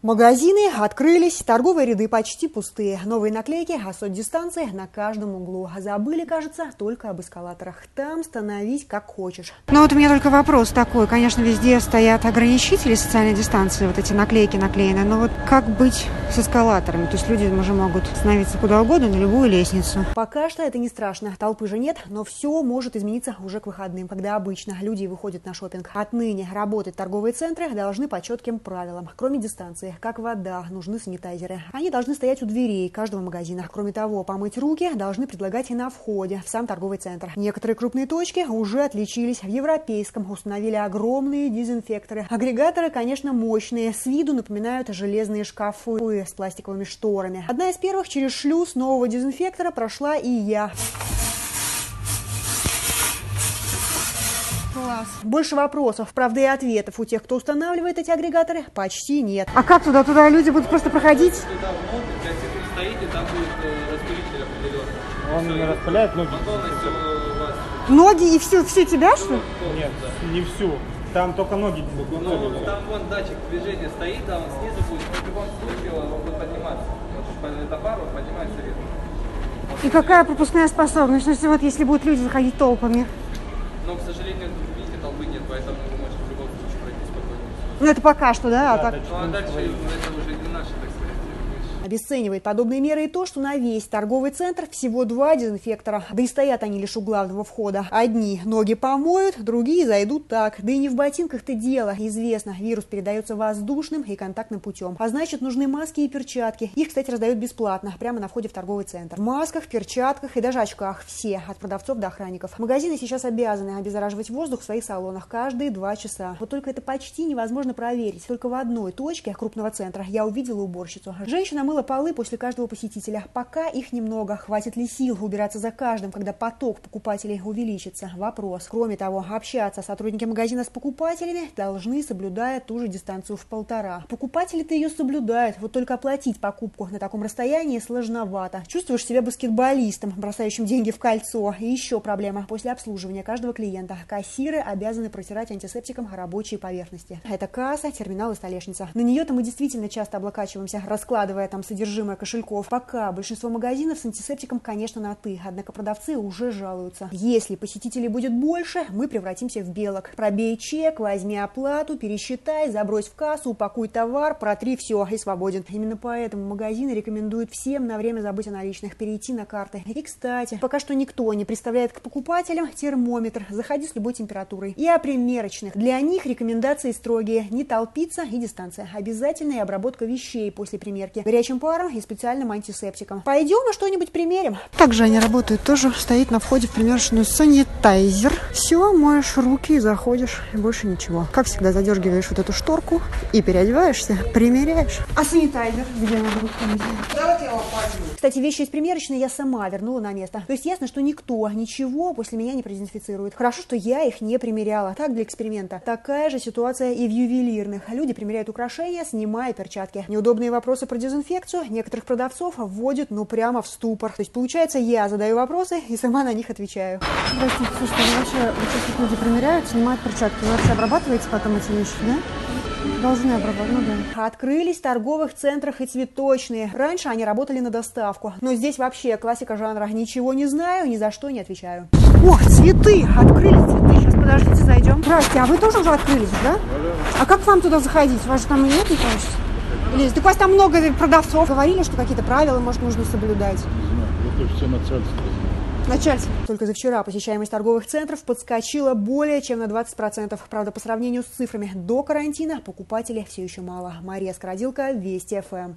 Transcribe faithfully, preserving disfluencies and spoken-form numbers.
Магазины открылись, торговые ряды почти пустые. Новые наклейки о соцдистанции на каждом углу. Забыли, кажется, только об эскалаторах. Там становись как хочешь. Ну вот у меня только вопрос такой. Конечно, везде стоят ограничители социальной дистанции, вот эти наклейки наклеены. Но вот как быть с эскалаторами? То есть люди уже могут становиться куда угодно, на любую лестницу. Пока что это не страшно. Толпы же нет, но все может измениться уже к выходным, когда обычно люди выходят на шопинг. Отныне работать торговые центры должны по четким правилам. Кроме дистанции, как вода, нужны санитайзеры. Они должны стоять у дверей каждого магазина. Кроме того, помыть руки должны предлагать и на входе в сам торговый центр. Некоторые крупные точки уже отличились. В европейском установили огромные дезинфекторы. Агрегаторы, конечно, мощные. С виду напоминают железные шкафы с пластиковыми шторами. Одна из первых через шлюз нового дезинфектора прошла и я. Класс. Больше вопросов, правда, и ответов у тех, кто устанавливает эти агрегаторы, почти нет. А как туда? Туда люди будут просто проходить? Туда внутрь, для тех, кто стоит, и там будет распылитель определенный. Он не распыляет ноги? Он полностью вас... Ноги и все, все тебя, что ли? Нет, не всю. Там только ноги. Ну, там вон датчик движения стоит, а он снизу будет. В любом случае он будет подниматься. Вот эта пара поднимается вверх. И какая пропускная способность? Ну, если, вот, если будут люди заходить толпами? Но, к сожалению, видите, толпы нет, поэтому вы можете в любом случае пройти спокойно. Ну, это пока что, да? А Да, так... Ну, а дальше это уже не наши, так сказать, вещи. Обесценивает подобные меры и то, что на весь торговый центр всего два дезинфектора. Да и стоят они лишь у главного входа. Одни ноги помоют, другие зайдут так. Да и не в ботинках-то дело. Известно, вирус передается воздушным и контактным путем. А значит, нужны маски и перчатки. Их, кстати, раздают бесплатно, прямо на входе в торговый центр. В масках, перчатках и даже очках. Все, от продавцов до охранников. Магазины сейчас обязаны обеззараживать воздух в своих салонах каждые два часа. Вот только это почти невозможно проверить. Только в одной точке крупного центра я увидела уборщицу. Женщина мыла полы после каждого посетителя. Пока их немного. Хватит ли сил убираться за каждым, когда поток покупателей увеличится? Вопрос. Кроме того, общаться сотрудники магазина с покупателями должны, соблюдая ту же дистанцию в полтора. Покупатели-то ее соблюдают. Вот только оплатить покупку на таком расстоянии сложновато. Чувствуешь себя баскетболистом, бросающим деньги в кольцо. И еще проблема. После обслуживания каждого клиента кассиры обязаны протирать антисептиком рабочие поверхности. Это касса, терминал и столешница. На нее-то мы действительно часто облокачиваемся, раскладывая там содержимое кошельков. Пока большинство магазинов с антисептиком, конечно, на «ты», однако продавцы уже жалуются. Если посетителей будет больше, мы превратимся в белок. Пробей чек, возьми оплату, пересчитай, забрось в кассу, упакуй товар, протри, все, и свободен. Именно поэтому магазины рекомендуют всем на время забыть о наличных, перейти на карты. И, кстати, пока что никто не представляет к покупателям термометр. Заходи с любой температурой. И о примерочных. Для них рекомендации строгие. Не толпиться и дистанция. Обязательная обработка вещей после примерки. Горячим паром и специальным антисептиком. Пойдем на что-нибудь примерим. Также они работают тоже. Стоит на входе в примерочную санитайзер. Все, моешь руки и заходишь. И больше ничего. Как всегда, задергиваешь вот эту шторку и переодеваешься, примеряешь. А санитайзер где надо выходить? Кстати, вещи из примерочной я сама вернула на место. То есть ясно, что никто ничего после меня не продезинфицирует. Хорошо, что я их не примеряла. Так, для эксперимента. Такая же ситуация и в ювелирных. Люди примеряют украшения, снимая перчатки. Неудобные вопросы про дезинфекцию некоторых продавцов вводят, ну, прямо в ступор. То есть, получается, я задаю вопросы и сама на них отвечаю. Здравствуйте, слушайте, вы вообще, вот сейчас люди примеряют, снимают перчатки. Вы вообще обрабатываете потом эти вещи, да? Должны обрабатывать, ну да. Открылись в торговых центрах и цветочные. Раньше они работали на доставку. Но здесь вообще классика жанра. Ничего не знаю, ни за что не отвечаю. Ох, цветы! Открылись цветы. Сейчас, подождите, зайдем. Здрасте, а вы тоже уже открылись, да? А как вам туда заходить? У вас же там и нет, не кажется? Или так у вас там много продавцов. Говорили, что какие-то правила, может, нужно соблюдать. Не знаю, это все начальство. Начальство. Только за вчера посещаемость торговых центров подскочила более чем на двадцать процентов. Правда, по сравнению с цифрами до карантина покупателей все еще мало. Мария Скородилка, Вести ФМ.